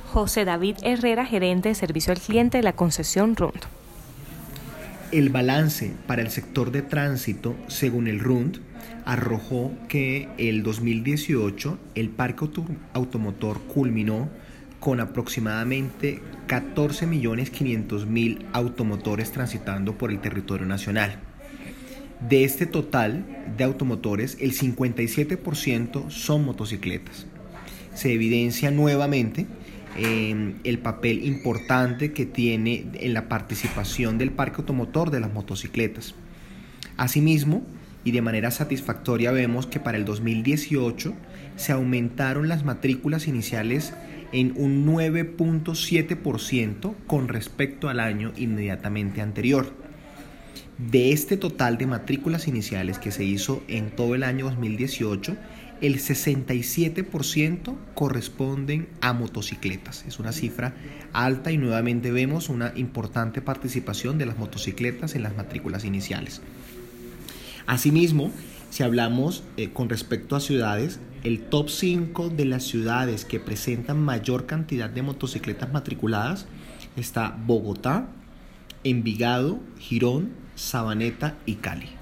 José David Herrera, gerente de servicio al cliente de la concesión RUND. El balance para el sector de tránsito, según el RUND, arrojó que el 2018 el parque automotor culminó con aproximadamente 14.500.000 automotores transitando por el territorio nacional. De este total de automotores, el 57% son motocicletas. Se evidencia nuevamente el papel importante que tiene en la participación del parque automotor de las motocicletas. Asimismo, y de manera satisfactoria, vemos que para el 2018 se aumentaron las matrículas iniciales en un 9.7% con respecto al año inmediatamente anterior. De este total de matrículas iniciales que se hizo en todo el año 2018, el 67% corresponden a motocicletas. Es una cifra alta y nuevamente vemos una importante participación de las motocicletas en las matrículas iniciales. Asimismo, si hablamos con respecto a ciudades, el top 5 de las ciudades que presentan mayor cantidad de motocicletas matriculadas está Bogotá, Envigado, Girón, Sabaneta y Cali.